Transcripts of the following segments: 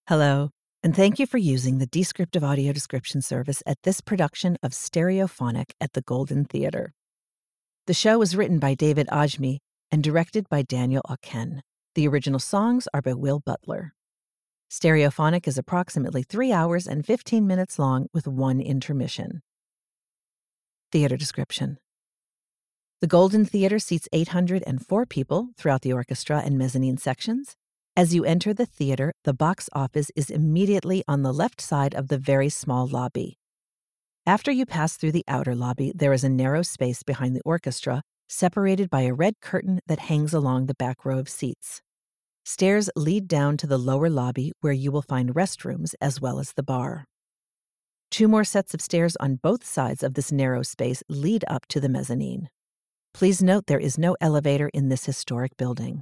Hello, and thank you for using the Descriptive Audio Description service at this production of Stereophonic at the Golden Theatre. The show was written by David Ajmi and directed by Daniel Auken. The original songs are by Will Butler. Stereophonic is approximately 3 hours and 15 minutes long with one intermission. Theater description. The Golden Theatre seats 804 people throughout the orchestra and mezzanine sections. As you enter the theater, the box office is immediately on the left side of the very small lobby. After you pass through the outer lobby, there is a narrow space behind the orchestra, separated by a red curtain that hangs along the back row of seats. Stairs lead down to the lower lobby where you will find restrooms as well as the bar. 2 more sets of stairs on both sides of this narrow space lead up to the mezzanine. Please note there is no elevator in this historic building.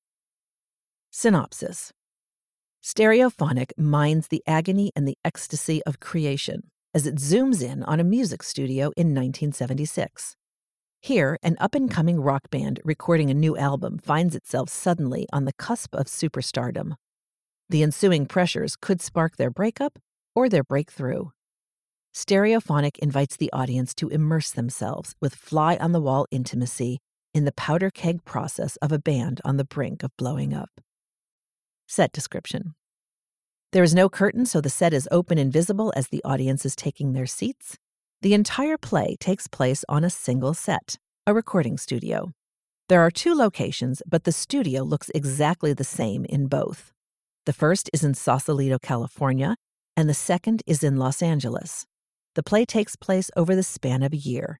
Synopsis. Stereophonic mines the agony and the ecstasy of creation as it zooms in on a music studio in 1976. Here, an up-and-coming rock band recording a new album finds itself suddenly on the cusp of superstardom. The ensuing pressures could spark their breakup or their breakthrough. Stereophonic invites the audience to immerse themselves with fly-on-the-wall intimacy in the powder keg process of a band on the brink of blowing up. Set description. There is no curtain, so the set is open and visible as the audience is taking their seats. The entire play takes place on a single set, a recording studio. There are 2 locations, but the studio looks exactly the same in both. The first is in Sausalito, California, and the second is in Los Angeles. The play takes place over the span of a year,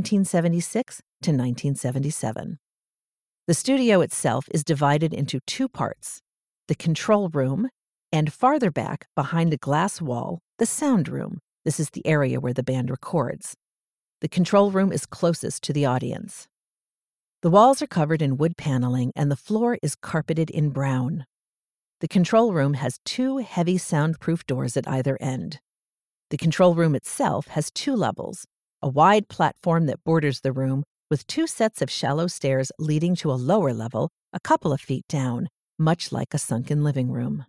1976 to 1977. The studio itself is divided into 2 parts. The control room, and farther back, behind a glass wall, the sound room. This is the area where the band records. The control room is closest to the audience. The walls are covered in wood paneling, and the floor is carpeted in brown. The control room has 2 heavy soundproof doors at either end. The control room itself has 2 levels, a wide platform that borders the room, with 2 sets of shallow stairs leading to a lower level, a couple of feet down, much like a sunken living room.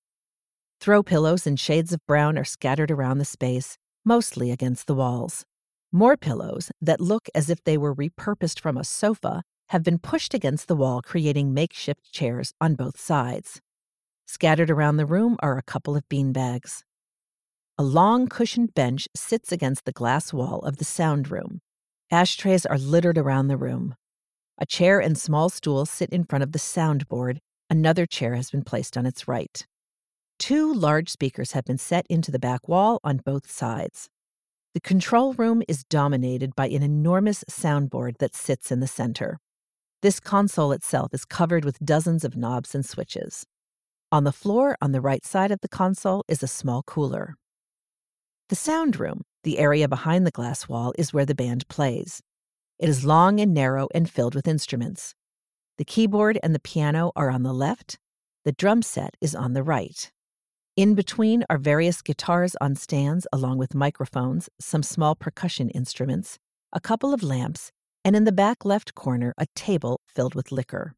Throw pillows in shades of brown are scattered around the space, mostly against the walls. More pillows that look as if they were repurposed from a sofa have been pushed against the wall, creating makeshift chairs on both sides. Scattered around the room are a couple of beanbags. A long cushioned bench sits against the glass wall of the sound room. Ashtrays are littered around the room. A chair and small stool sit in front of the soundboard. Another chair has been placed on its right. 2 large speakers have been set into the back wall on both sides. The control room is dominated by an enormous soundboard that sits in the center. This console itself is covered with dozens of knobs and switches. On the floor on the right side of the console is a small cooler. The sound room, the area behind the glass wall, is where the band plays. It is long and narrow and filled with instruments. The keyboard and the piano are on the left. The drum set is on the right. In between are various guitars on stands along with microphones, some small percussion instruments, a couple of lamps, and in the back left corner a table filled with liquor.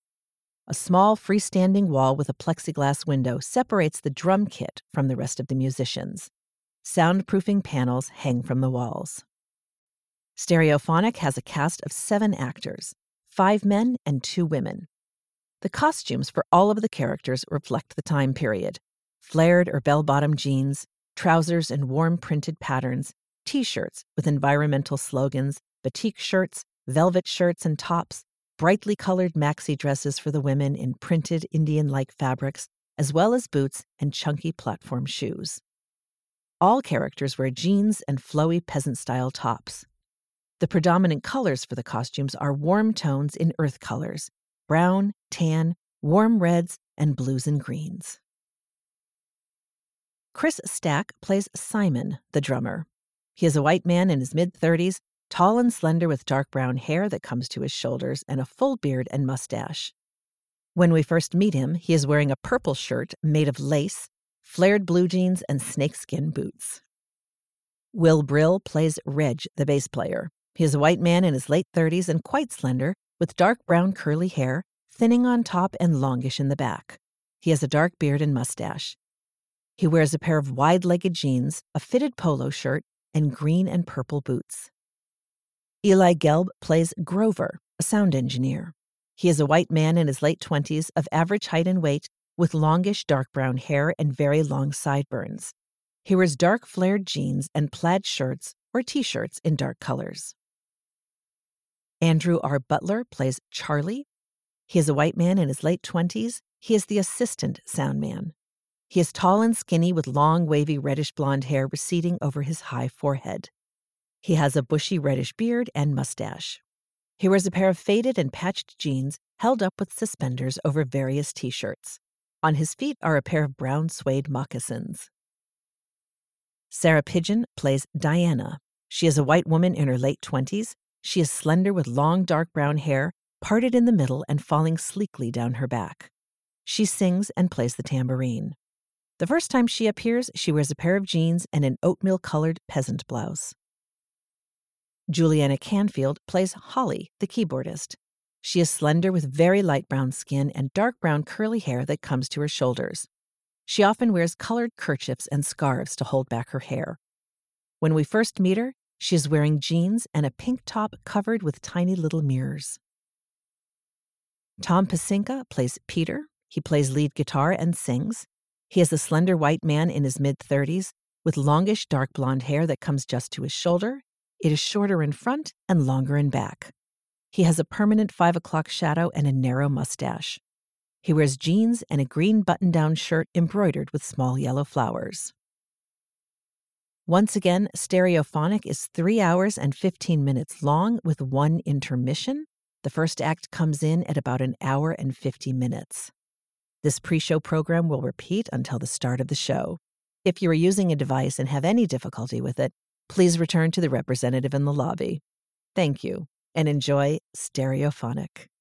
A small freestanding wall with a plexiglass window separates the drum kit from the rest of the musicians. Soundproofing panels hang from the walls. Stereophonic has a cast of 7 actors. 5 men and 2 women. The costumes for all of the characters reflect the time period. Flared or bell-bottom jeans, trousers in warm printed patterns, T-shirts with environmental slogans, batik shirts, velvet shirts and tops, brightly colored maxi dresses for the women in printed Indian-like fabrics, as well as boots and chunky platform shoes. All characters wear jeans and flowy peasant-style tops. The predominant colors for the costumes are warm tones in earth colors: brown, tan, warm reds, and blues and greens. Chris Stack plays Simon, the drummer. He is a white man in his mid-30s, tall and slender with dark brown hair that comes to his shoulders and a full beard and mustache. When we first meet him, he is wearing a purple shirt made of lace, flared blue jeans, and snakeskin boots. Will Brill plays Reg, the bass player. He is a white man in his late 30s and quite slender, with dark brown curly hair, thinning on top and longish in the back. He has a dark beard and mustache. He wears a pair of wide-legged jeans, a fitted polo shirt, and green and purple boots. Eli Gelb plays Grover, a sound engineer. He is a white man in his late 20s, of average height and weight, with longish dark brown hair and very long sideburns. He wears dark flared jeans and plaid shirts or t-shirts in dark colors. Andrew R. Butler plays Charlie. He is a white man in his late 20s. He is the assistant sound man. He is tall and skinny with long, wavy reddish blonde hair receding over his high forehead. He has a bushy reddish beard and mustache. He wears a pair of faded and patched jeans held up with suspenders over various t-shirts. On his feet are a pair of brown suede moccasins. Sarah Pidgeon plays Diana. She is a white woman in her late 20s. She is slender with long dark brown hair, parted in the middle and falling sleekly down her back. She sings and plays the tambourine. The first time she appears, she wears a pair of jeans and an oatmeal-colored peasant blouse. Juliana Canfield plays Holly, the keyboardist. She is slender with very light brown skin and dark brown curly hair that comes to her shoulders. She often wears colored kerchiefs and scarves to hold back her hair. When we first meet her, she is wearing jeans and a pink top covered with tiny little mirrors. Tom Pasinka plays Peter. He plays lead guitar and sings. He is a slender white man in his mid-30s with longish dark blonde hair that comes just to his shoulder. It is shorter in front and longer in back. He has a permanent 5 o'clock shadow and a narrow mustache. He wears jeans and a green button-down shirt embroidered with small yellow flowers. Once again, Stereophonic is 3 hours and 15 minutes long with one intermission. The first act comes in at about an hour and 50 minutes. This pre-show program will repeat until the start of the show. If you are using a device and have any difficulty with it, please return to the representative in the lobby. Thank you, and enjoy Stereophonic.